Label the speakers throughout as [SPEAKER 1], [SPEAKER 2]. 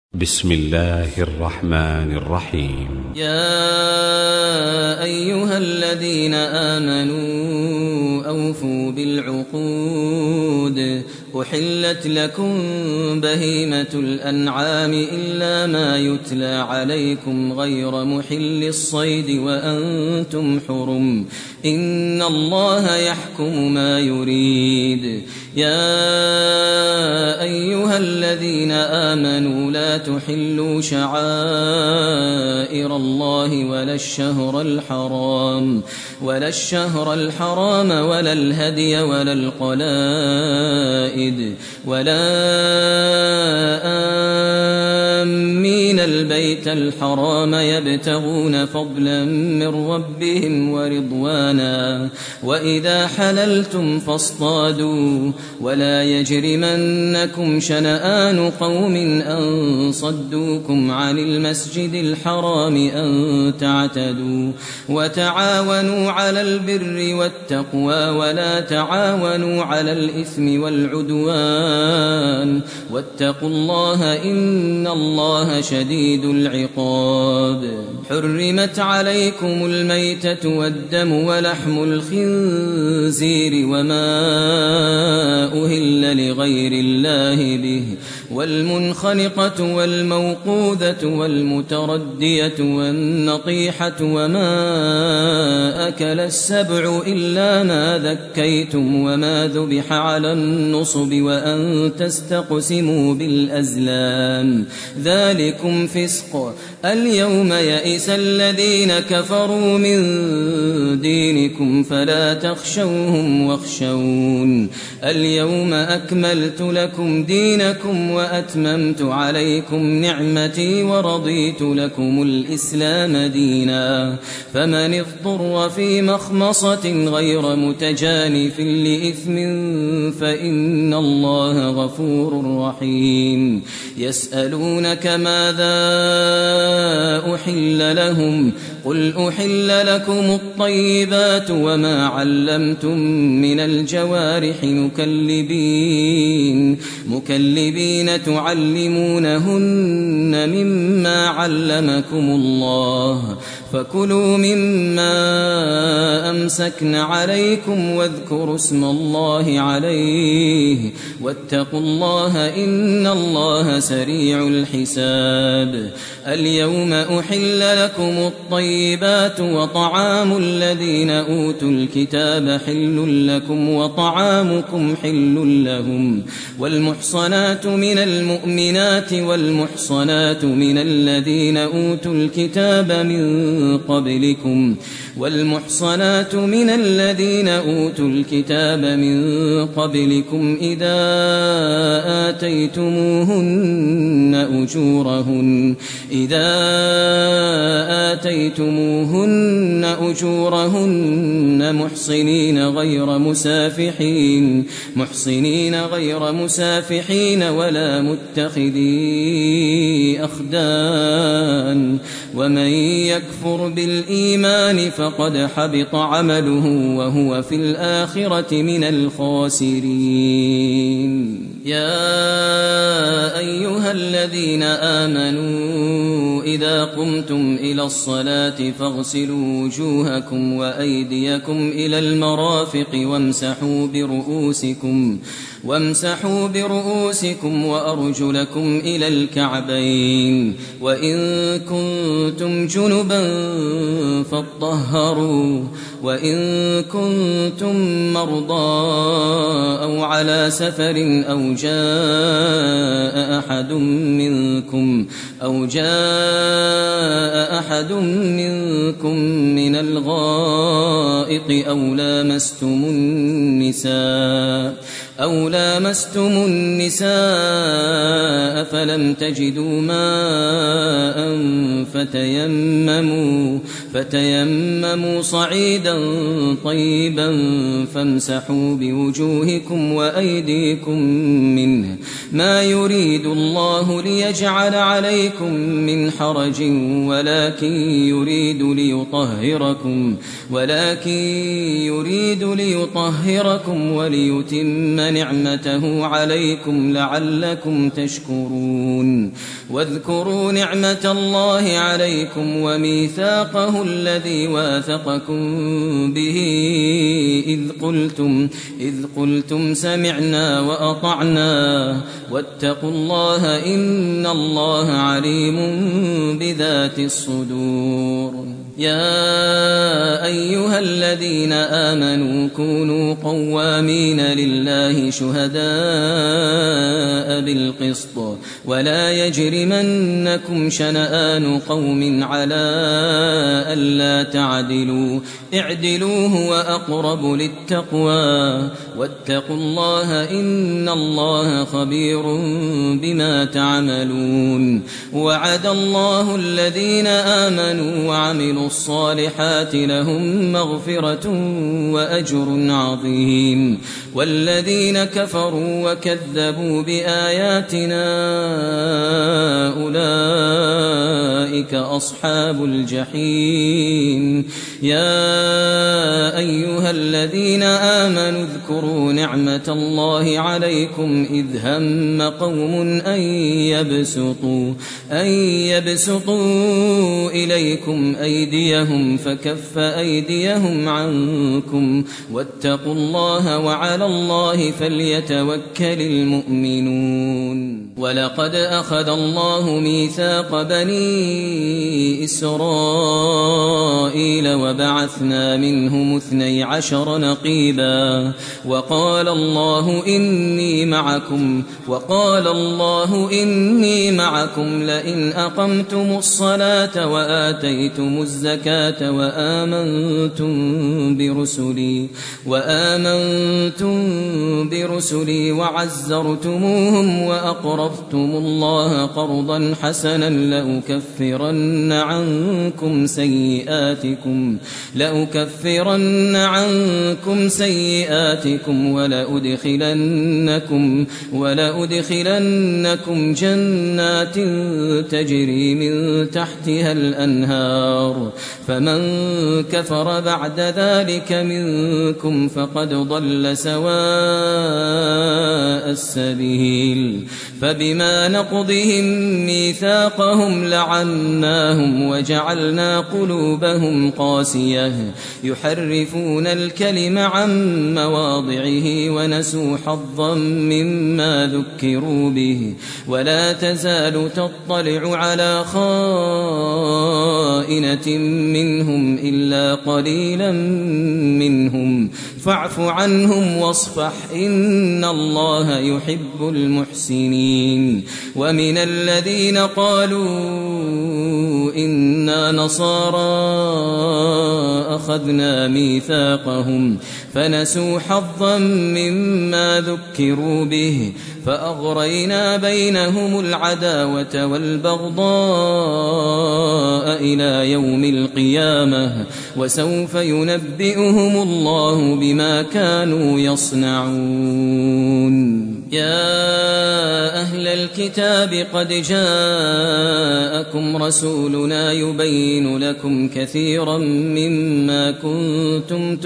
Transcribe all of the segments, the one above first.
[SPEAKER 1] بسم الله الرحمن الرحيم.
[SPEAKER 2] يا أيها الذين آمنوا أوفوا بالعقود أحلت لكم بهيمة الأنعام إلا ما يتلى عليكم غير محل الصيد وأنتم حرم إن الله يحكم ما يريد. يا أيها الذين آمنوا لا تحلوا شعائر الله ولا الشهر الحرام ولا الهدي ولا القلائد ولا آمين البيت الحرام يبتغون فضلا من ربهم ورضوانا وإذا حللتم فاصطادوا ولا يجرمنكم شنآن قوم أن صدوكم عن المسجد الحرام أن تعتدوا وتعاونوا على البر والتقوى ولا تعاونوا على الإثم والعدوان واتقوا الله إن الله شديد العقاب. حرمت عليكم الميتة والدم ولحم الخنزير وما أهل لغير الله به والمنخنقة والموقوذة والمتردية والنطيحة وما أكل السبع إلا ما ذكيتم وما ذبح على النصب وأن تستقسموا بالأزلام ذلكم فسق. اليوم يئس الذين كفروا من دينكم فلا تخشوهم واخشون. اليوم أكملت لكم دينكم وأتممت عليكم نعمتي ورضيت لكم الإسلام دينا. فمن اضطر في مخمصة غير متجانف لإثم فإن الله غفور رحيم. يسألونك ماذا أحل لهم قل أحل لكم الطيبات وما علمتم من الجوارح مكلبين تعلمونهن مما علمكم الله فكلوا مما أمسكن عليكم واذكروا اسم الله عليه واتقوا الله إن الله سريع الحساب. اليوم أحل لكم الطيبات وطعام الذين أوتوا الكتاب حل لكم وطعامكم حل لهم والمحصنات من المؤمنات والمحصنات من الذين أوتوا الكتاب من قبلكم إذا آتيتموهن أجورهن محصنين غير مسافحين ولا متخذي أخدان ومن يكفر بالإيمان فقد حبط عمله وهو في الآخرة من الخاسرين. يا أيها الذين آمنوا إذا قمتم إلى الصلاة فاغسلوا وجوهكم وأيديكم إلى المرافق وامسحوا برؤوسكم وأرجلكم إلى الكعبين وإن كنتم جنبا فاطهروا وإن كنتم مرضى أو على سفر أو جاء أحد منكم من الغائط أو لامستم النساء فلم تجدوا ماء فتيمموا صعيدا طيبا فامسحوا بوجوهكم وأيديكم منه ما يريد الله ليجعل عليكم من حرج ولكن يريد ليطهركم وليتم نعمته عليكم لعلكم تشكرون واذكروا نعمة الله عليكم وميثاقه الذي واثقكم به إذ قلتم سمعنا وأطعنا واتقوا الله إن الله عليم بذات الصدور. يا أيها الذين آمنوا كونوا قوامين لله شهداء بالقسط ولا يجرمنكم شنآن قوم على ألا تعدلوا اعدلوا هو أقرب للتقوى واتقوا الله إن الله خبير بما تعملون. وعد الله الذين آمنوا وعملوا الصالحات لهم مغفرة وأجر عظيم والذين كفروا وكذبوا بآياتنا أولئك أصحاب الجحيم. يا أيها الذين آمنوا اذكروا نعمة الله عليكم إذ هم قوم أن يبسطوا إليكم أيديهم فكف أيديهم عنكم واتقوا الله وعلى الله فليتوكل المؤمنون. ولقد أخذ الله ميثاق بني إسرائيل وبعثنا منهم 12 نقيبا وقال الله إني معكم لئن أقمتم الصلاة وآتيتم الزكاة وآمنتم برسلي وعزرتموهم وأقرضتم الله قرضا حسنا لأكفرن عنكم سيئاتكم ولأدخلنكم جنات تجري من تحتها الأنهار فمن كفر بعد ذلك منكم فقد ضل سواء السبيل. فبما نقضهم ميثاقهم لعناهم وجعلنا قلوبهم قاسية يحرفون الكلم عن مواضعه ونسوا حظا مما ذكروا به ولا تزال تطلع على خائنة منهم إلا قليلا منهم فاعف عنهم واصفح إن الله يحب المحسنين. ومن الذين قالوا إنا نصارى أخذنا ميثاقهم فنسوا حظا مما ذكروا به فأغرينا بينهم العداوة والبغضاء إلى يوم القيامة وسوف ينبئهم الله بما كانوا يصنعون. يا أهل الكتاب قد جاءكم رسولنا يبين لكم كثيرا مما كنتم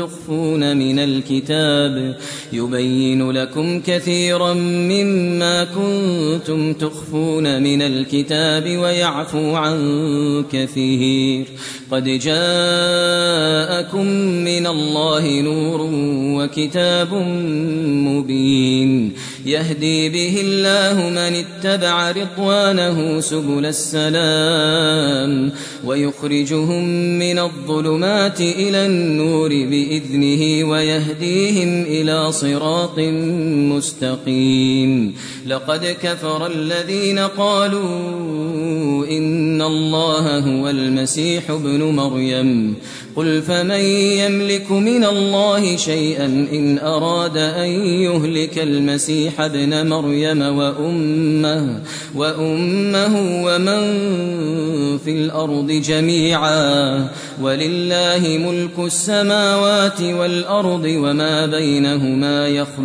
[SPEAKER 2] تخفون من الكتاب ويعفو عن كثير. قد جاءكم من الله نور وكتاب مبين يهدي به الله من اتبع رضوانه سبل السلام ويخرجهم من الظلمات إلى النور بإذنه ويهديهم إلى صراط مستقيم. لقد كفر الذين قالوا إن الله هو المسيح ابن مريم قل فمن يملك من الله شيئا إن أراد أن يهلك المسيح ابن مريم وأمه ومن في الأرض جميعا ولله ملك السماوات والأرض وما بينهما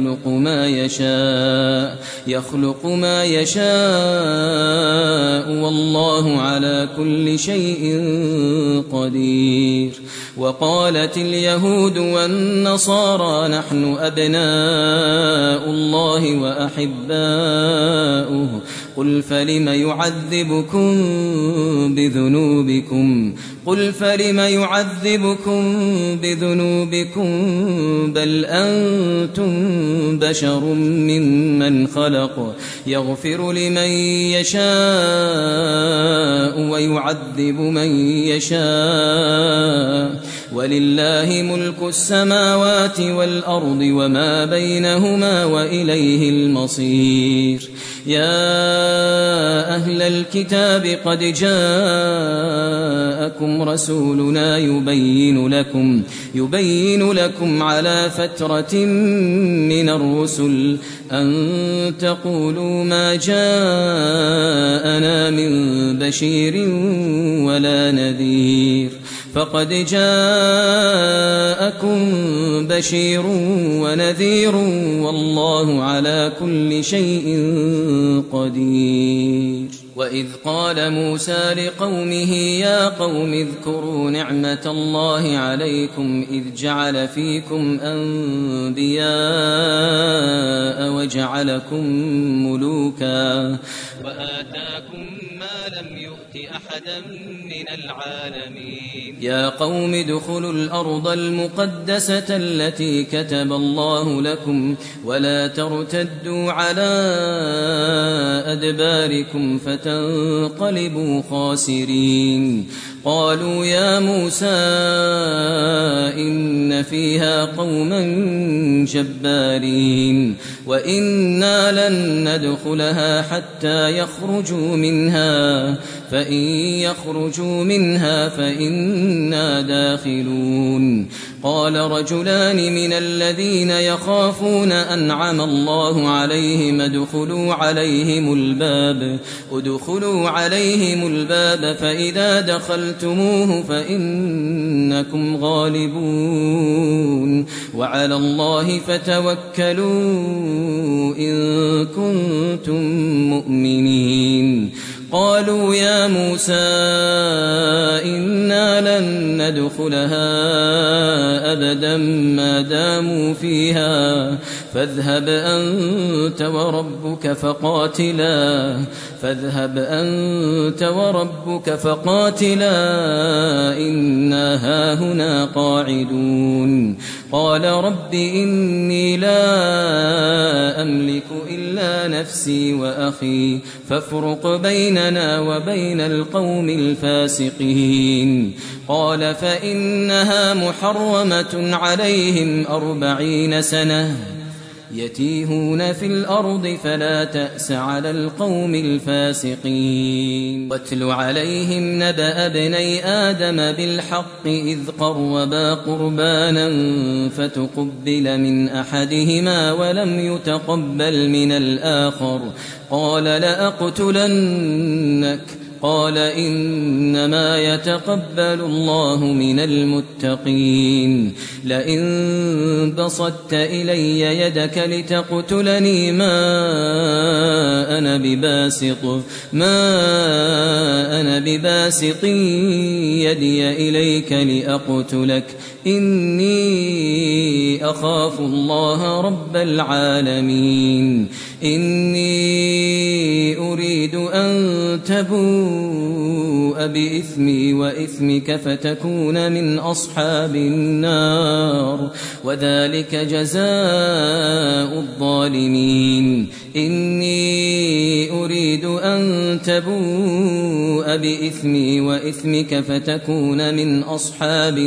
[SPEAKER 2] يخلق ما يشاء والله على كل شيء قدير. وقالت اليهود والنصارى نحن أبناء الله وأحباؤه قل فلم يعذبكم بذنوبكم بل أنتم بشر ممن خلق يغفر لمن يشاء ويعذب من يشاء ولله ملك السماوات والأرض وما بينهما وإليه المصير. يا أهل الكتاب قد جاءكم رسولنا يبين لكم على فترة من الرسل أن تقولوا ما جاءنا من بشير ولا نذير فقد جاءكم بشير ونذير والله على كل شيء قدير. وإذ قال موسى لقومه يا قوم اذكروا نعمة الله عليكم إذ جعل فيكم أنبياء وجعلكم ملوكا وآتاكم ما لم يؤت أحدا من العالمين. يا قوم ادخلوا الأرض المقدسة التي كتب الله لكم ولا ترتدوا على أدباركم فتنقلبوا خاسرين. قالوا يا موسى إن فيها قوما جبارين وإنا لن ندخلها حتى يخرجوا منها فإن يخرجوا منها فإنا داخلون. قال رجلان من الذين يخافون أنعم الله عليهم ادخلوا عليهم الباب فإذا دخلتموه فإنكم غالبون وعلى الله فتوكلوا إن كنتم مؤمنين. قالوا يا موسى إنا لن ندخلها أبدا ما داموا فيها فاذهب أنت وربك فقاتلا إنا هاهنا قاعدون. قال رب إني لا أملك إلا نفسي وأخي فافرق بيننا وبين القوم الفاسقين. قال فإنها محرمة عليهم 40 سنة يتيهون في الأرض فلا تأس على القوم الفاسقين. واتل عليهم نبأ ابني آدم بالحق إذ قربا قربانا فتقبل من أحدهما ولم يتقبل من الآخر قال لأقتلنك قال إنما يتقبل الله من المتقين. لئن بسطت إلي يدك لتقتلني ما أنا بباسط يدي إليك لأقتلك إني أخاف الله رب العالمين. إني أريد أن تبوء بإثمي وإثمك فتكون من أصحاب النار وذلك جزاء الظالمين. إني أريد أن تبوء بإثمي وإثمك فتكون من أصحاب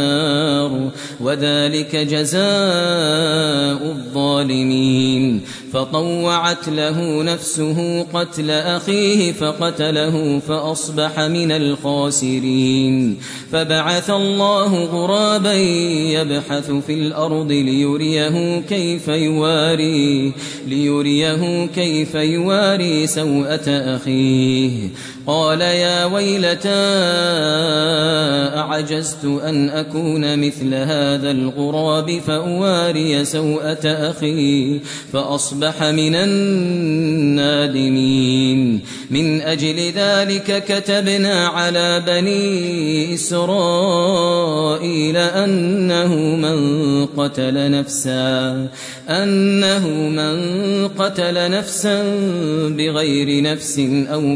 [SPEAKER 2] النار وذلك جزاء الظالمين. فطوعت له نفسه قتل أخيه فقتله فأصبح من الخاسرين فبعث الله غرابا يبحث في الأرض ليريه كيف يواري سوءة أخيه قال يا ويلتى أعجزت أن أكون مثل هذا الغراب فأواري سوءة أخي فأصبح من النادمين من أجل ذلك كتبنا على بني إسرائيل أنه من قتل نفسا بغير نفس أو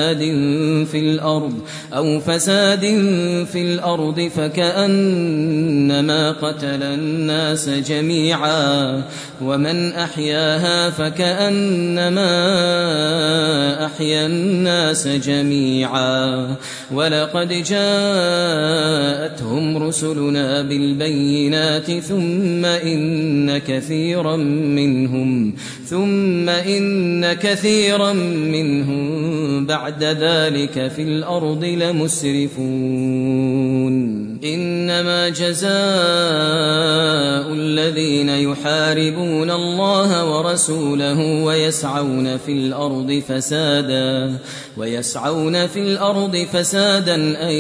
[SPEAKER 2] فساد في الأرض فكأنما قتل الناس جميعا ومن أحياها فكأنما أحيا الناس جميعا ولقد جاءتهم رسلنا بالبينات ثم إن كثيرا منهم بعد ذلك في الأرض لمسرفون إنما جزاء الذين يحاربون الله ورسوله ويسعون في الأرض فسادا أن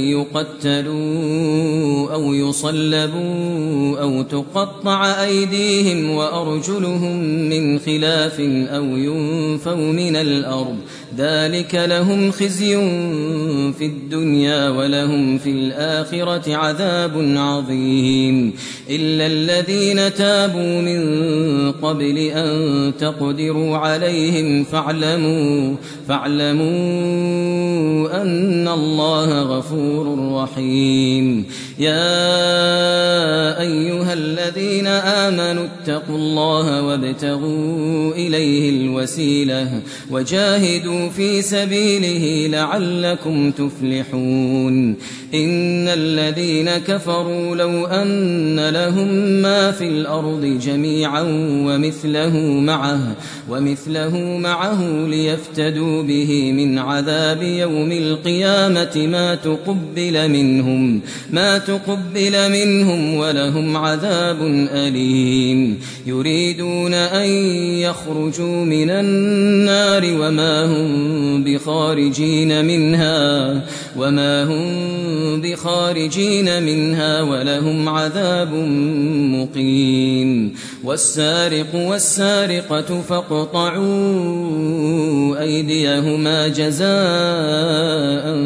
[SPEAKER 2] يقتلوا أو يصلبوا أو تقطع أيديهم وأرجلهم من خلاف أو ينفوا من الأرض ذلك لهم خزي في الدنيا ولهم في الآخرة عذاب عظيم إلا الذين تابوا من قبل أن تقدروا عليهم فاعلموا أن الله غفور رحيم يا أيها الذين آمنوا اتقوا الله وابتغوا إليه الوسيلة وجاهدوا في سبيله لعلكم تفلحون إن الذين كفروا لو أن لهم ما في الأرض جميعا ومثله معه ليفتدوا به من عذاب يوم القيامة ما تقبل منهم ولهم عذاب أليم يريدون أن يخرجوا من النار وما هم بخارجين منها ولهم عذاب مقيم والسارق والسارقة فاقطعوا أيديهما جزاء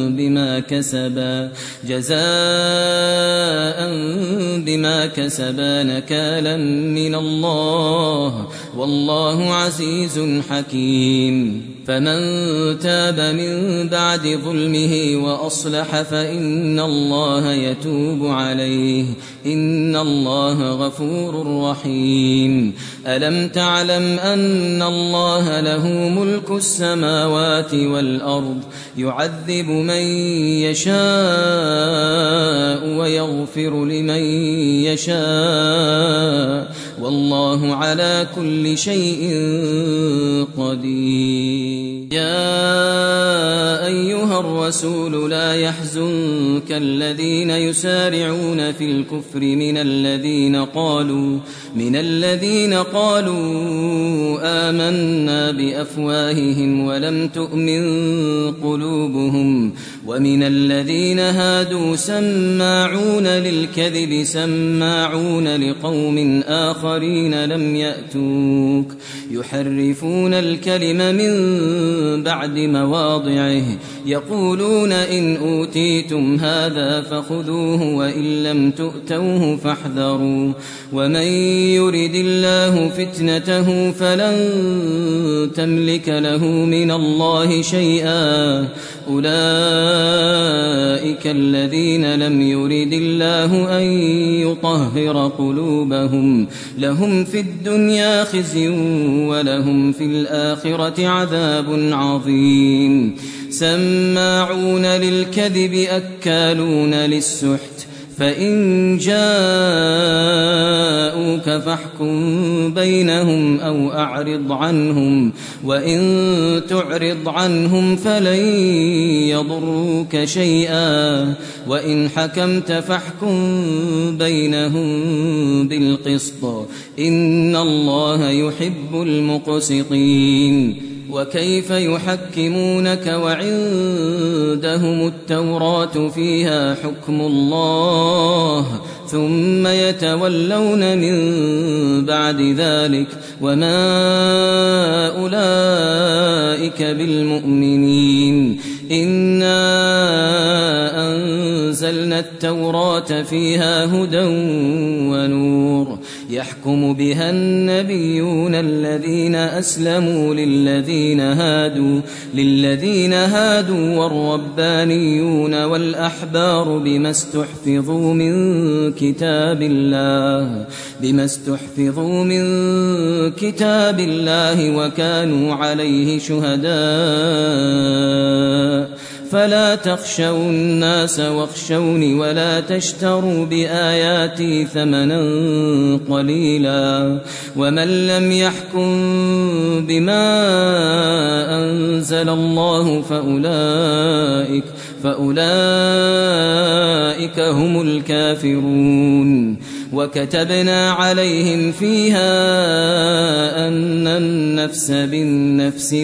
[SPEAKER 2] بما كسبا نكالا من الله والله عزيز حكيم فمن تاب من بعد ظلمه وأصلح فإن الله يتوب عليه إن الله غفور رحيم ألم تعلم أن الله له ملك السماوات والأرض يعذب من يشاء ويغفر لمن يشاء والله على كل شيء قدير يا أيها الرسول لا يحزنك الذين يسارعون في الكفر من الذين قالوا آمنا بأفواههم ولم تؤمن قلوبهم ومن الذين هادوا سماعون للكذب سماعون لقوم آخرين لم يأتوك يحرفون الكلم من بعد مواضعه يقولون إن أوتيتم هذا فخذوه وإن لم تؤتوه فاحذروا ومن يرد الله فتنته فلن تملك له من الله شيئا أولئك الذين لم يرد الله أن يطهر قلوبهم لهم في الدنيا خزي ولهم في الآخرة عذاب عظيم سماعون للكذب أكالون للسحت فإن جاءوك فاحكم بينهم أو أعرض عنهم وإن تعرض عنهم فلن يضروك شيئا وإن حكمت فاحكم بينهم بالقسط إن الله يحب المقسطين وكيف يحكمونك وعندهم التوراة فيها حكم الله ثم يتولون من بعد ذلك وما أولئك بالمؤمنين إنا أنزلنا التوراة فيها هدى ونور يحكم بها النبيون الذين أسلموا للذين هادوا والربانيون والأحبار بما استحفظوا من كتاب الله وكانوا عليه شهداء فلا تخشوا الناس واخشوني ولا تشتروا بآياتي ثمنا قليلا ومن لم يحكم بما أنزل الله فأولئك هم الكافرون وكتبنا عليهم فيها أن النفس بالنفس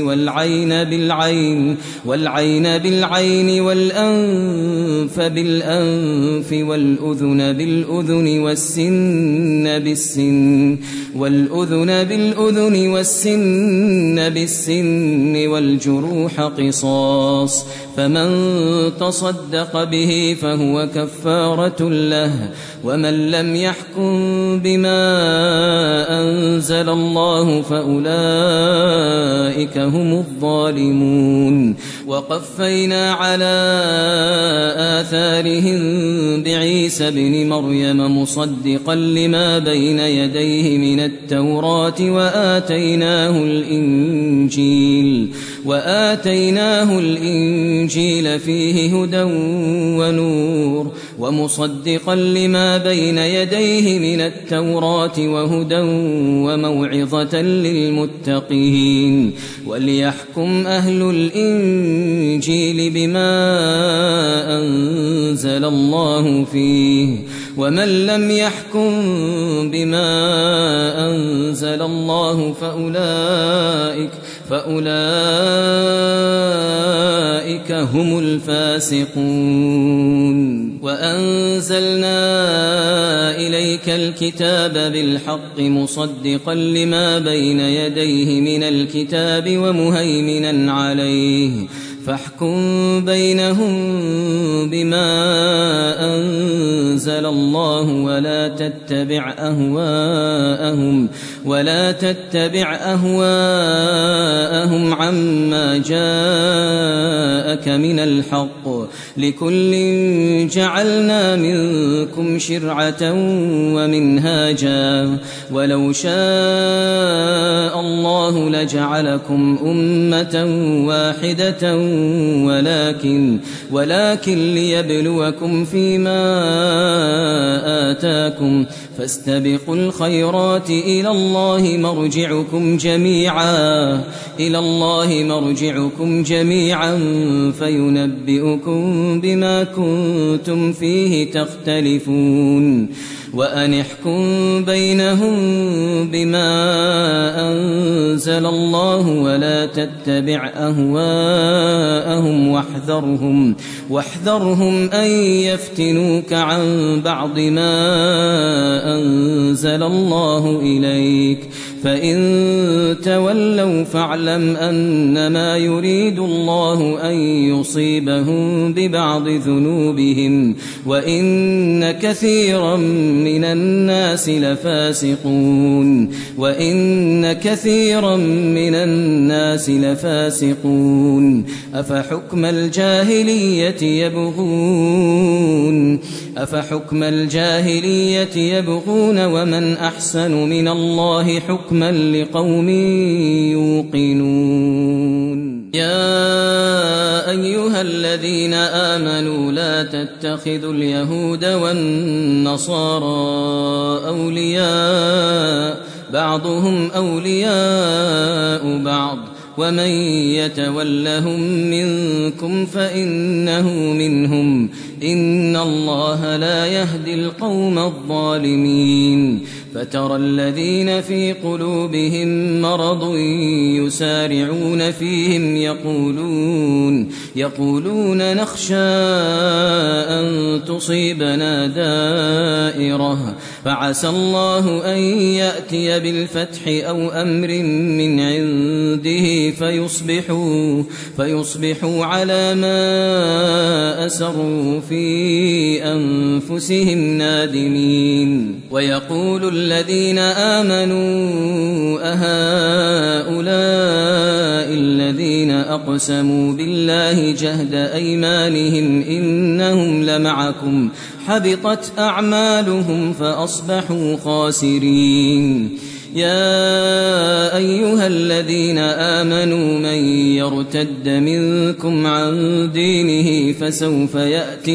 [SPEAKER 2] والعين بالعين والأنف بالأنف والأذن بالأذن والسن بالسن والجروح قصاص فمن تصدق به فهو كفارة له ومن لم يحكم بما أنزل الله فأولئك هم الظالمون وقفينا على آثارهم بعيسى بن مريم مصدقا لما بين يديه من التوراة وآتيناه الإنجيل فيه هدى ونور ومصدقا لما بين يديه من التوراة وهدى وموعظة للمتقين وليحكم أهل الإنجيل بما أنزل الله فيه ومن لم يحكم بما أنزل الله فأولئك هم الفاسقون وأنزلنا إليك الكتاب بالحق مصدقا لما بين يديه من الكتاب ومهيمنا عليه فاحكم بينهم بما أنزل الله ولا تتبع أهواءهم عما جاءك من الحق لكل جعلنا منكم شرعة ومنهاجا ولو شاء الله لجعلكم أمة واحدة ولكن ليبلوكم فيما آتاكم فاستبقوا الخيرات إلى الله مرجعكم جميعا فينبئكم بما كنتم فيه تختلفون وأن احكم بينهم بما أنزل الله ولا تتبع أهواءهم واحذرهم أن يفتنوك عن بعض ما أنزل الله إليك فإن تولوا فاعلم أنما يريد الله أن يصيبهم ببعض ذنوبهم وإن كثيرا من الناس لفاسقون أفحكم الجاهلية يبغون ومن أحسن من الله حكما لقوم يوقنون يا أيها الذين آمنوا لا تتخذوا اليهود والنصارى أولياء بعضهم أولياء بعض ومن يتولهم منكم فإنه منهم إن الله لا يهدي القوم الظالمين فترى الذين في قلوبهم مرض يسارعون فيهم يقولون نخشى أن تصيبنا دائرة فعسى الله أن يأتي بالفتح أو أمر من عنده فيصبحوا على ما أسروا في أنفسهم نادمين ويقول الذين آمنوا أهؤلاء الذين أقسموا بالله جهد أيمانهم إنهم لمعكم حبطت أعمالهم فأصبحوا خاسرين يا أيها الذين آمنوا من يرتد منكم عن دينه فسوف يأتي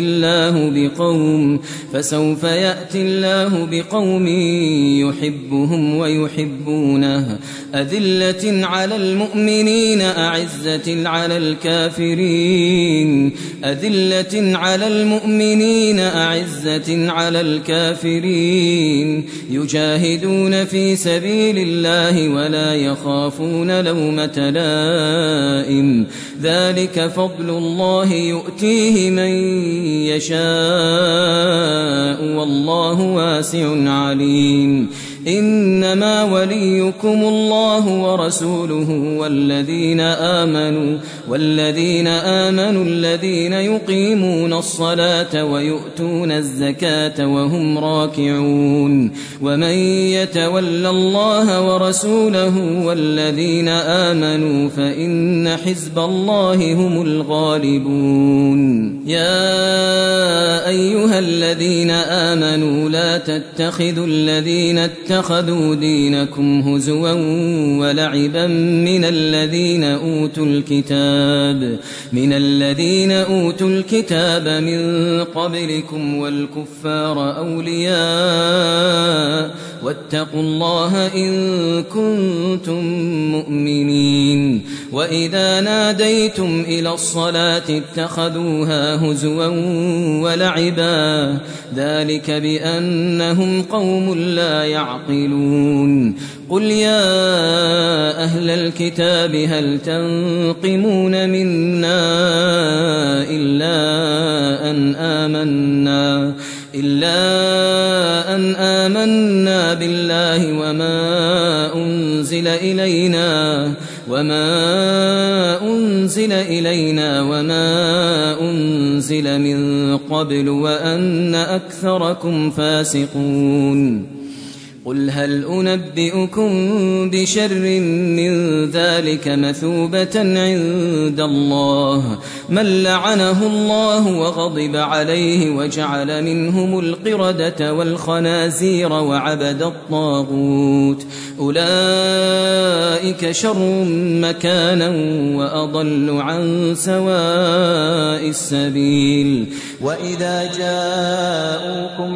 [SPEAKER 2] الله بقوم يحبهم ويحبونه أذلة على المؤمنين أعزة على المؤمنين يجاهدون في سبيل الله ولا يخافون لومة لائم ذلك فضل الله يؤتيه من يشاء والله واسع عليم إنما وليكم الله ورسوله والذين آمنوا الذين يقيمون الصلاة ويؤتون الزكاة وهم راكعون ومن يتول الله ورسوله والذين آمنوا فإن حزب الله هم الغالبون يا أيها الذين آمنوا لا تتخذوا الذين اتخذوا دينكم هزوا ولعبا من الذين أوتوا الكتاب من قبلكم والكفار أولياء واتقوا الله إن كنتم مؤمنين وإذا ناديتم إلى الصلاة اتخذوها هزوا ولعبا ذلك بأنهم قوم لا يعقلون قل يا أهل الكتاب هل تنقمون منا إلا أن آمنا بالله وما أنزل إلينا وما أنزل من قبل وأن أكثركم فاسقون قل هل أنبئكم بشر من ذلك مثوبة عند الله من لعنه الله وغضب عليه وجعل منهم القردة والخنازير وعبد الطاغوت أولئك شر مكانا وأضل عن سواء السبيل وإذا جاءوكم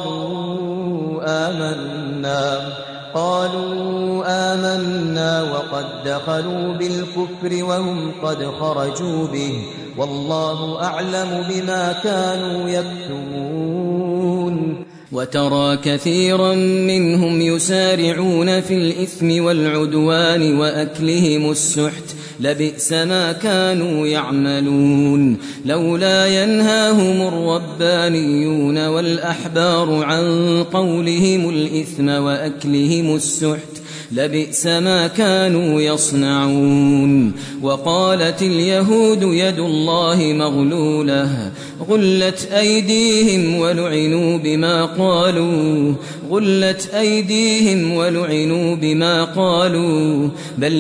[SPEAKER 2] قالوا آمنا وقد دخلوا بالكفر وهم قد خرجوا به والله أعلم بما كانوا يكتمون وترى كثيرا منهم يسارعون في الإثم والعدوان وأكلهم السحت لبئس ما كانوا يعملون لولا ينهاهم الربانيون والأحبار عن قولهم الإثم وأكلهم السحت لبئس ما كانوا يصنعون وقالت اليهود يد الله مغلولة غلت أيديهم ولعنوا بما قالوا غلت أيديهم ولعنوا بما قالوا بل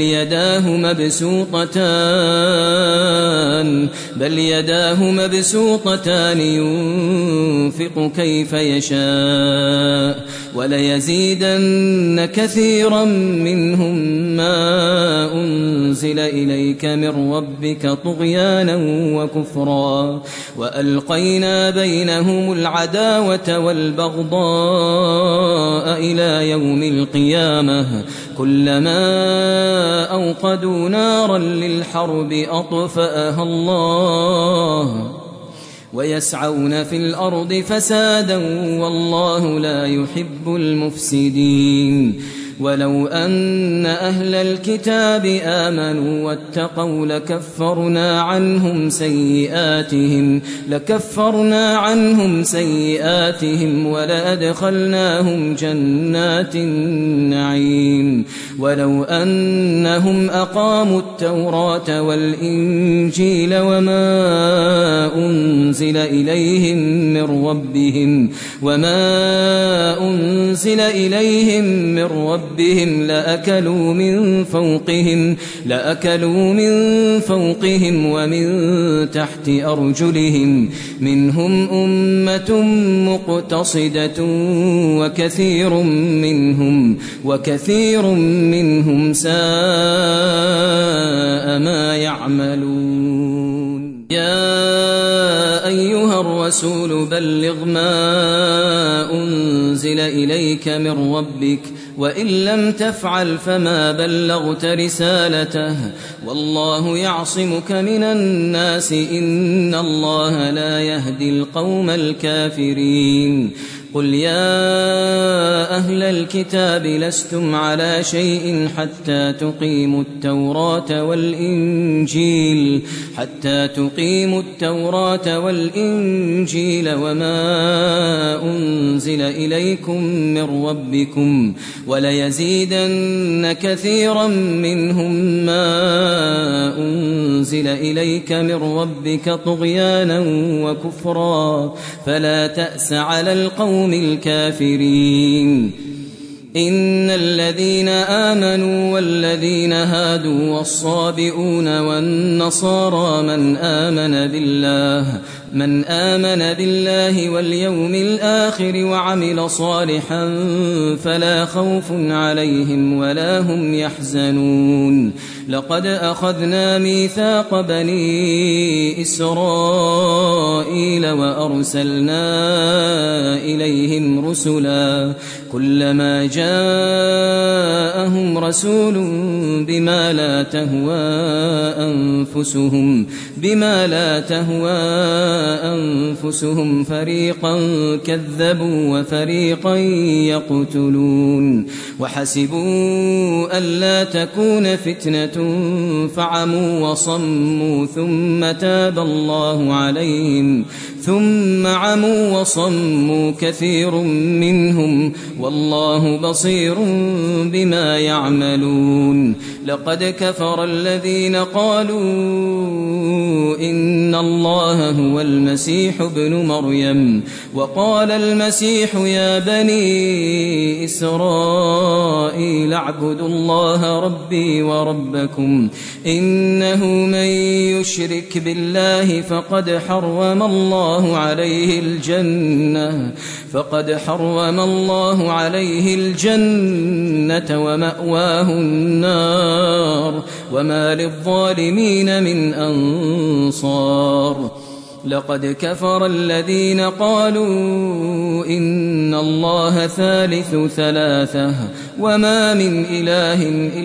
[SPEAKER 2] يداه مبسوطتان ينفق كيف يشاء وليزيدن كثيرا منهم ما أنزل إليك من ربك طغيانا وكفرا وألقينا بينهم العداوة والبغضاء إلى يوم القيامة كلما أوقدوا نارا للحرب أطفأها الله ويسعون في الأرض فسادا والله لا يحب المفسدين ولو أن أهل الكتاب آمنوا واتقوا لكفرنا عنهم سيئاتهم ولأدخلناهم جنات النعيم ولو أنهم أقاموا التوراة والإنجيل وما أنزل إليهم من ربهم لأكلوا من فوقهم ومن تحت أرجلهم منهم أمة مقتصدة وكثير منهم ساء ما يعملون يا أيها الرسول بلغ ما أنزل إليك من ربك وإن لم تفعل فما بلغت رسالته والله يعصمك من الناس إن الله لا يهدي القوم الكافرين قل يا أهل الكتاب لستم على شيء حتى تقيموا التوراة والإنجيل وما أنزل إليكم من ربكم وليزيدن كثيرا منهم ما أنزل إليك من ربك طغيانا وكفرا فلا تأس على القوم الكافرين إن الذين آمنوا والذين هادوا والصابئون والنصارى من آمن بالله واليوم الآخر وعمل صالحا فلا خوف عليهم ولا هم يحزنون لقد أخذنا ميثاق بني إسرائيل وأرسلنا إليهم رسلا كلما جاءهم رسول بما لا تهوى أنفسهم فريقا كذبوا وفريقا يقتلون وحسبوا ألا تكون فتنة فعموا وصموا ثم عموا وصموا كثير منهم والله بصير بما يعملون لقد كفر الذين قالوا إن الله هو المسيح ابن مريم وقال المسيح يا بني إسرائيل اعبدوا الله ربي وربكم إنه من يشرك بالله فقد حرم الله عليه الجنة ومأواه النار وما للظالمين من أنصار لقد كفر الذين قالوا إن الله ثالث ثلاثة وما من إله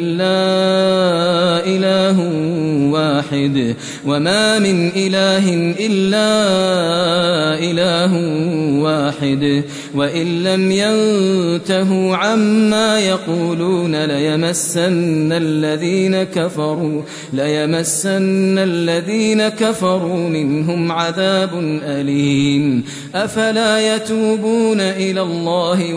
[SPEAKER 2] إلا إله واحد وإن لم ينتهوا عما يقولون ليمسن الذين كفروا منهم عذاب أليم أفلا يتوبون إلى الله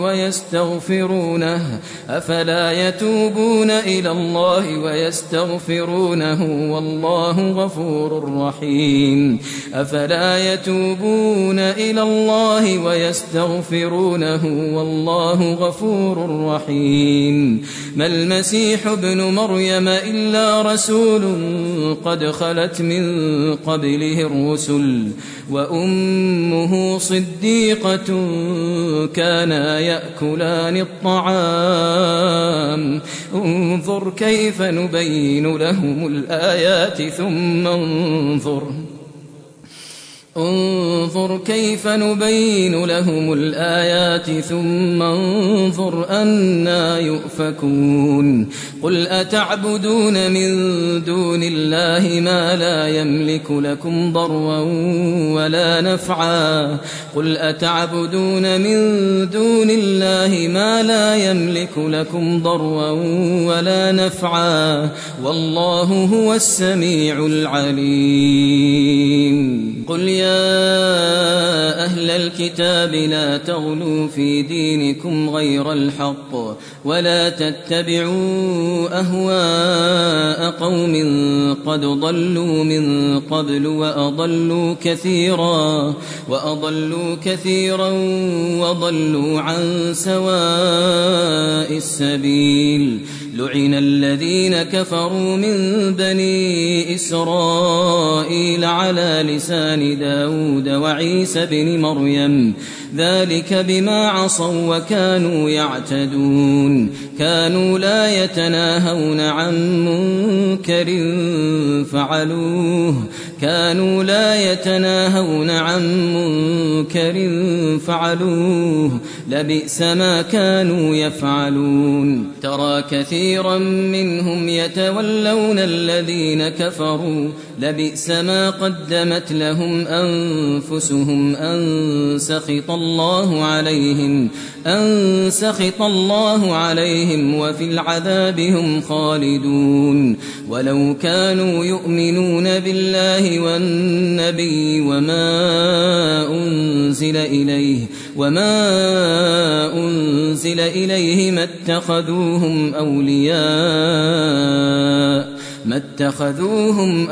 [SPEAKER 2] ويستغفرونه والله غفور رحيم أفلا يتوبون إلى الله ويستغفرونه والله غفور رحيم ما المسيح ابن مريم إلا رسول قد خلت من قبله الرسل وأمه صديقة كانا يأكلان الطعام انظر كيف نبين لهم الآيات ثم انظر أنى يؤفكون قل أتعبدون من دون الله ما لا يملك لكم ضرا ولا نفعا والله هو السميع العليم قل يا أهل الكتاب لا تغلوا في دينكم غير الحق ولا تتبعوا أهواء قوم قد ضلوا من قبل وأضلوا كثيرا وضلوا عن سواء السبيل لعن الذين كفروا من بني إسرائيل على لسان داود وعيسى بن مريم ذلك بما عصوا وكانوا يعتدون كانوا لا يتناهون عن منكر فعلوه لبئس ما كانوا يفعلون ترى كثيرا منهم يتولون الذين كفروا لبئس ما قدمت لهم أنفسهم أن سخط الله عليهم وفي العذاب هم خالدون ولو كانوا يؤمنون بالله والنبي وما أنزل إليه ما اتخذوهم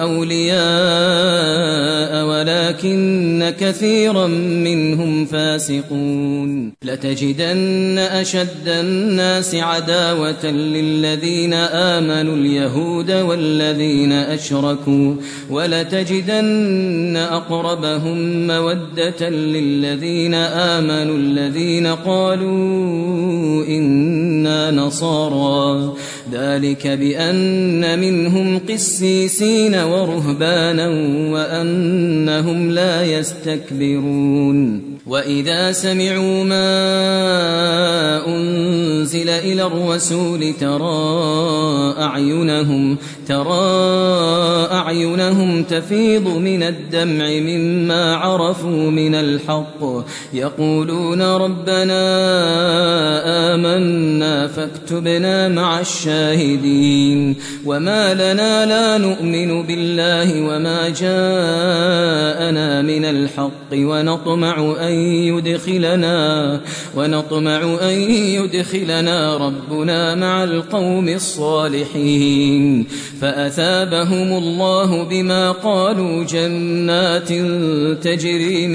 [SPEAKER 2] أولياء ولكن كثيرا منهم فاسقون لتجدن أشد الناس عداوة للذين آمنوا اليهود والذين أشركوا ولتجدن أقربهم مودة للذين آمنوا الذين قالوا إنا نصارى ذلك بأن منهم قسيسين ورهبانا وأنهم لا يستكبرون وإذا سمعوا ما أنزل إلى الرسول ترى أعينهم تفيض من الدمع مما عرفوا من الحق يقولون ربنا آمنا فاكتبنا مع الشاهدين وما لنا لا نؤمن بالله وما جاءنا من الحق ونطمع أن يدخلنا ربنا مع القوم الصالحين فأثابهم الله بما قالوا جنات تجري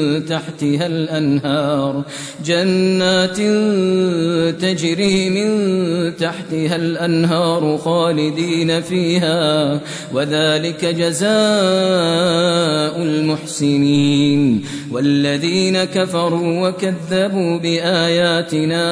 [SPEAKER 2] من تحتها الأنهار خالدين فيها وذلك جزاء المحسنين والذين كفروا وكذبوا بآياتنا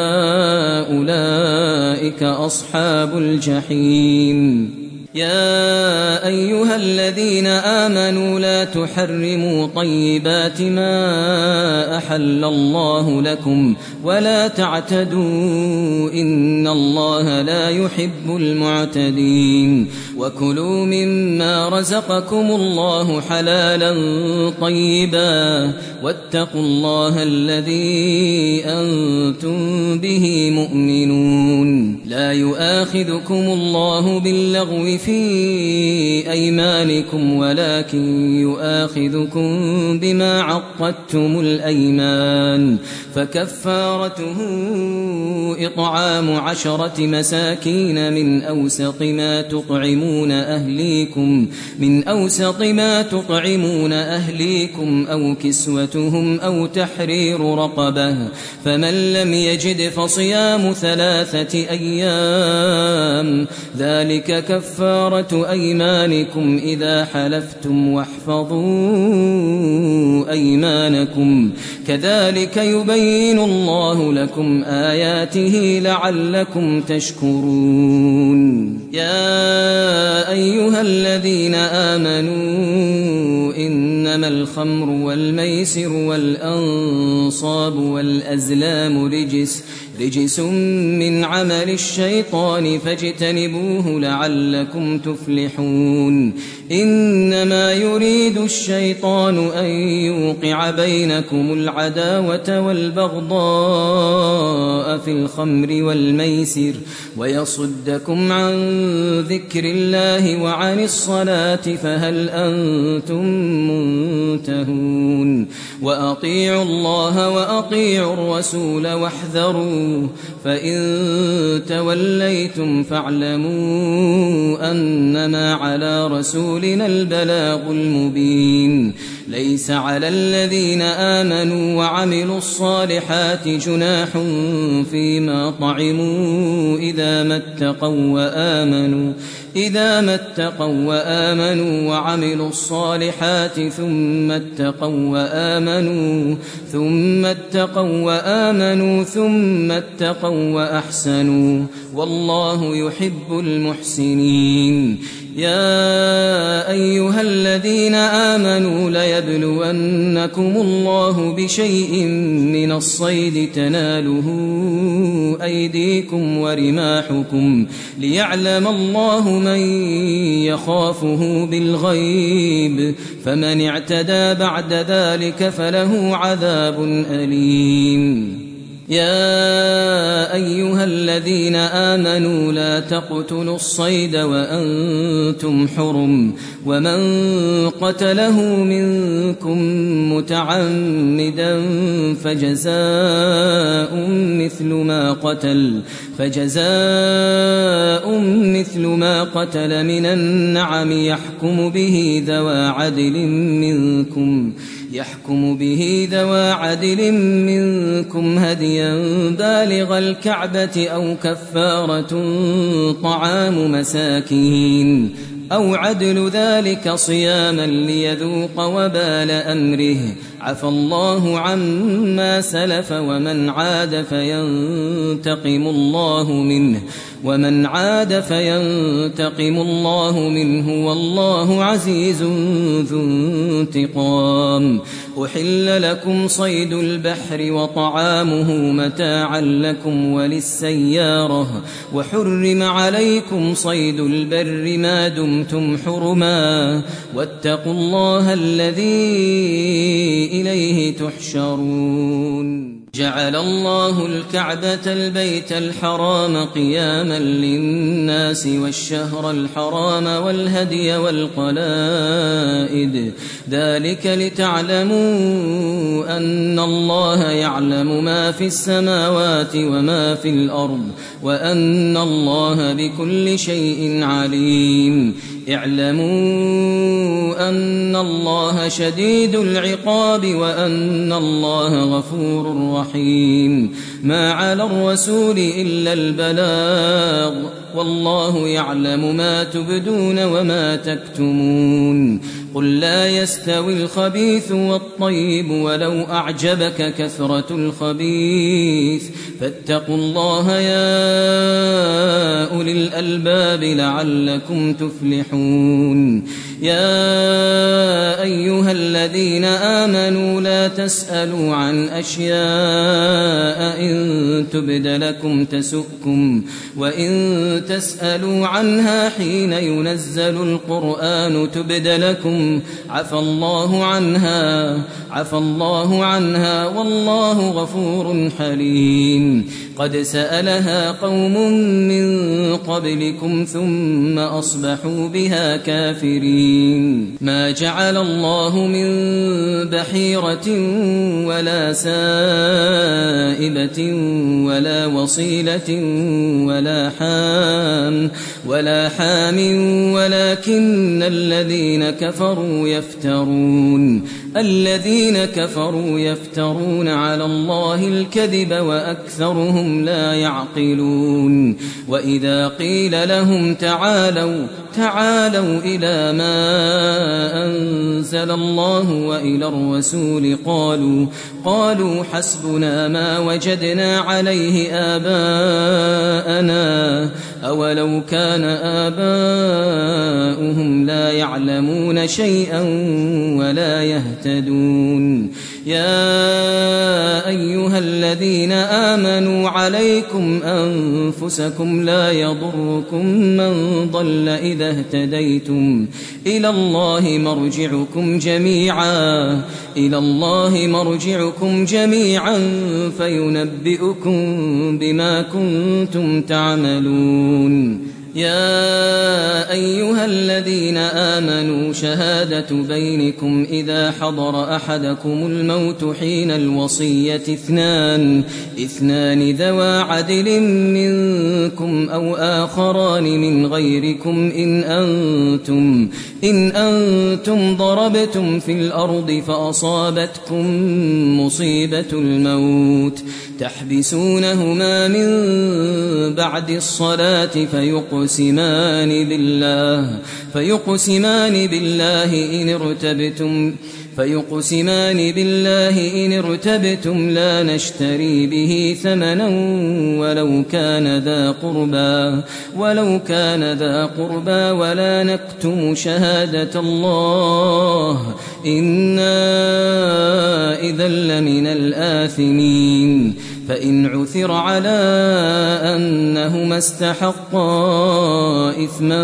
[SPEAKER 2] أولئك أصحاب الجحيم يا أيها الذين آمنوا لا تحرموا طيبات ما أحل الله لكم ولا تعتدوا إن الله لا يحب المعتدين وكلوا مما رزقكم الله حلالا طيبا واتقوا الله الذي أنتم به مؤمنون لا يؤاخذكم الله باللغو في في أيمانكم ولكن يؤاخذكم بما عقدتم الأيمان فكفارته إطعام 10 مساكين من أوسط ما تطعمون أهليكم أو كسوتهم أو تحرير رقبة فمن لم يجد فصيام 3 أيام ذلك كفارة أيمانكم إذا حلفتم واحفظوا أيمانكم كذلك يبين الله لكم آياته لعلكم تشكرون يا أيها الذين آمنوا إنما الخمر والميسر والأنصاب والأزلام رجس من عمل الشيطان فاجتنبوه لعلكم تفلحون إنما يريد الشيطان أن يوقع بينكم العداوة والبغضاء في الخمر والميسر ويصدكم عن ذكر الله وعن الصلاة فهل أنتم منتهون وأطيعوا الله وأطيعوا الرسول واحذروا فإن توليتم فاعلموا أنما على رسولنا البلاغ المبين ليس على الذين آمنوا وعملوا الصالحات جناح فيما طعموا إذا ما اتقوا وآمنوا وعملوا الصالحات ثم اتقوا وأحسنوا والله يحب المحسنين يا أيها الذين آمنوا ليبلونكم الله بشيء من الصيد تناله أيديكم ورماحكم ليعلم الله من يخافه بالغيب فمن اعتدى بعد ذلك فله عذاب أليم يا أيها الذين آمنوا لا تقتلوا الصيد وأنتم حرم ومن قتله منكم متعمدا فجزاء مثل ما قتل من النعم يحكم به ذوى عدل منكم هديا بالغ الكعبة أو كفارة طعام مساكين أو عدل ذلك صياما ليذوق وبال أمره عفى الله عما سلف ومن عاد فينتقم الله منه والله عزيز ذو انتقام أحل لكم صيد البحر وطعامه متاعا لكم وللسيارة وحرم عليكم صيد البر ما دمتم حرما واتقوا الله الذي إليه تحشرون جعل الله الكعبة البيت الحرام قياما للناس والشهر الحرام والهدي والقلائد ذلك لتعلموا أن الله يعلم ما في السماوات وما في الأرض وأن الله بكل شيء عليم اعلموا أن الله شديد العقاب وأن الله غفور رحيم ما على الرسول إلا البلاغ والله يعلم ما تبدون وما تكتمون قل لا يستوي الخبيث والطيب ولو أعجبك كثرة الخبيث فاتقوا الله يا أولي الألباب لعلكم تفلحون يا أيها الذين آمنوا لا تسألوا عن أشياء إن تبد لكم تسؤكم وإن تسألوا عنها حين ينزل القرآن تبد لكم عفى الله عنها عفى الله عنها والله غفور حليم قد سألها قوم من قبلكم ثم أصبحوا بها كافرين ما جعل الله من بحيرة ولا سائبة ولا وصيلة ولا حام ولكن الذين كفروا يفترون على الله الكذب وأكثرهم لا يعقلون وإذا قيل لهم تعالوا إلى ما أنزل الله وإلى الرسول قالوا حسبنا ما وجدنا عليه آباءنا أولو كان آباؤهم لا يعلمون شيئا ولا يهتدون يا أيها الذين آمنوا عليكم أنفسكم لا يضركم من ضل إذا اهتديتم إلى الله مرجعكم جميعا فينبئكم بما كنتم تعملون يا أيها الذين آمنوا شهادة بينكم إذا حضر أحدكم الموت حين الوصية اثنان ذوى عدل منكم أو آخران من غيركم إن أنتم ضربتم في الأرض فأصابتكم مصيبة الموت تحبسونهما من بعد الصلاة فيقسمان بالله إن ارتبتم لا نشتري به ثمنا ولو كان ذا قربى ولا نكتم شهادة الله إنا إذا لمن الآثمين فإن عثر على أنهما استحقا إثما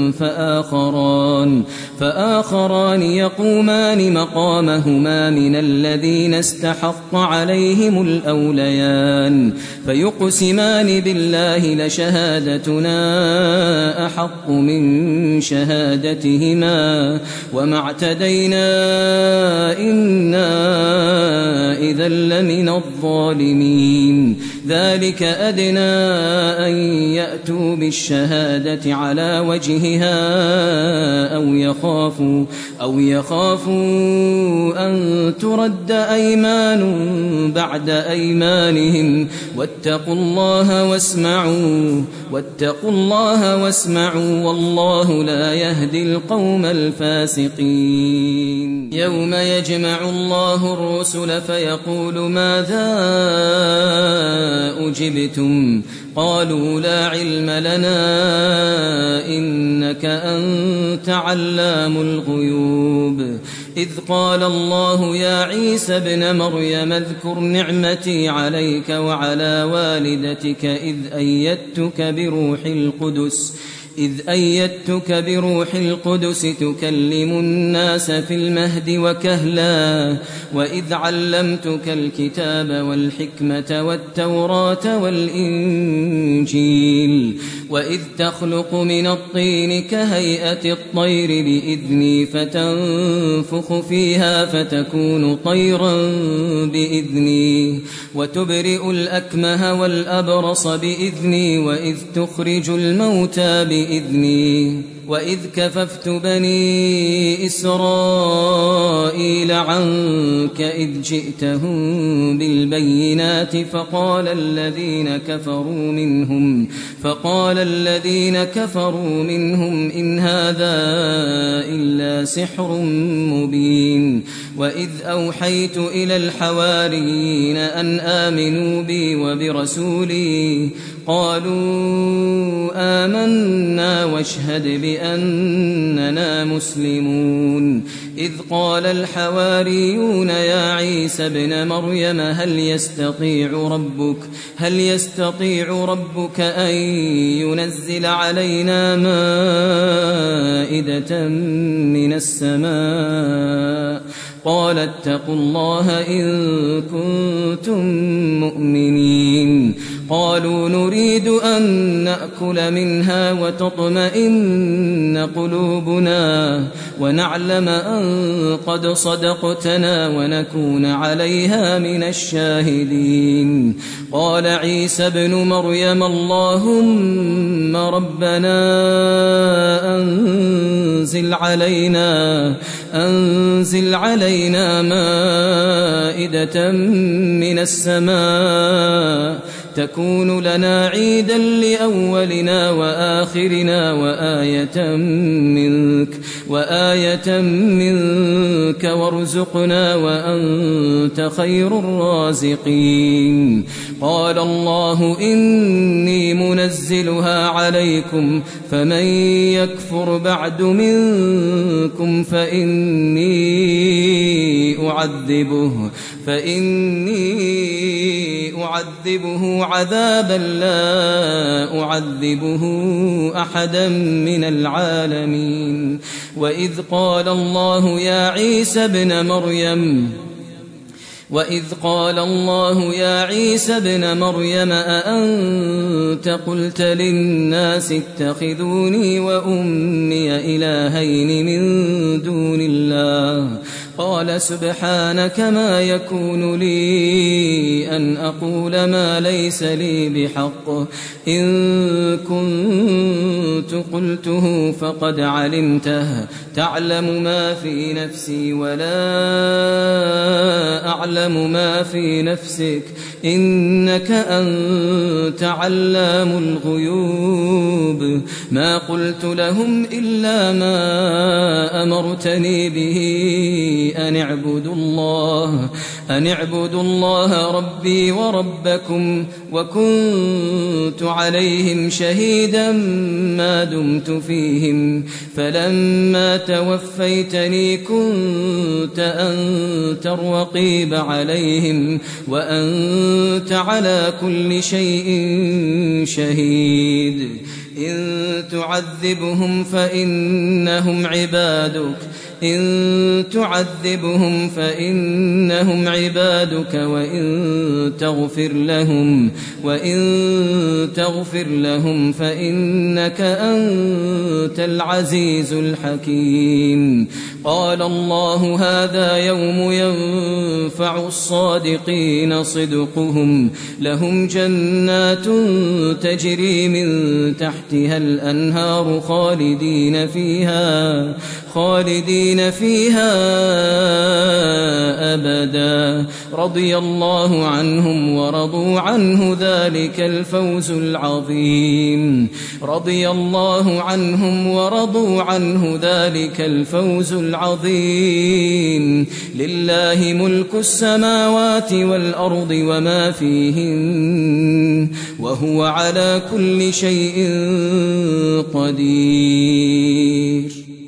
[SPEAKER 2] فآخران يقومان مقامهما من الذين استحق عليهم الأوليان فيقسمان بالله لشهادتنا أحق من شهادتهما وما اعتدينا إنا إذا لمن الظالمين ذلك أدنى أن يأتوا بالشهادة على وجهها أو يخافوا أن ترد أيمان بعد أيمانهم واتقوا الله واسمعوا والله لا يهدي القوم الفاسقين يوم يجمع الله الرسل فيقول ماذا أجبتم قالوا لا علم لنا إنك أنت علام الغيوب إذ قال الله يا عيسى ابن مريم اذكر نعمتي عليك وعلى والدتك إذ أيدتك بروح القدس تكلم الناس في المهد وكهلا وإذ علمتك الكتاب والحكمة والتوراة والإنجيل وإذ تخلق من الطين كهيئة الطير بإذني فتنفخ فيها فتكون طيرا بإذني وتبرئ الأكمه والأبرص بإذني وإذ تخرج الموتى بإذني وإذ كففت بني إسرائيل عنك إذ جئتهم بالبينات فقال الذين كفروا منهم إن هذا إلا سحر مبين وإذ أوحيت إلى الحواريين أن آمنوا بي وبرسولي قالوا آمنا واشهد بأننا مسلمون إذ قال الحواريون يا عيسى ابن مريم هل يستطيع ربك أن ينزل علينا مائدة من السماء قال اتقوا الله إن كنتم مؤمنين قالوا نريد أن نأكل منها وتطمئن قلوبنا ونعلم أن قد صدقتنا ونكون عليها من الشاهدين قال عيسى ابن مريم اللهم ربنا أنزل علينا مائدة من السماء تكون لنا عيدا لأولنا وآخرنا وآية منك وارزقنا وأنت خير الرازقين قال الله إني منزلها عليكم فمن يكفر بعد منكم فإني أعذبه عذابا لا أعذبه أحدا من العالمين وإذ قال الله يا عيسى ابن مريم أأنت قلت للناس اتخذوني وأمي إلهين من دون الله قال سبحانك ما يكون لي أن أقول ما ليس لي بحق إن كنت قلته فقد علمته تعلم ما في نفسي ولا أعلم ما في نفسك إنك أنت علام الغيوب ما قلت لهم إلا ما أمرتني به أن اعبدوا الله ربي وربكم وكنت عليهم شهيدا ما دمت فيهم فلما توفيتني كنت أنت الرقيب عليهم وأنت على كل شيء شهيد إن تعذبهم فإنهم عبادك وإن تغفر لهم فإنك أنت العزيز الحكيم قال الله هذا يوم ينفع الصادقين صدقهم لهم جنات تجري من تحتها الأنهار خالدين فيها أبدا رضي الله عنهم ورضوا عنه ذلك الفوز العظيم لله ملك السماوات والأرض وما فيهن وهو على كل شيء قدير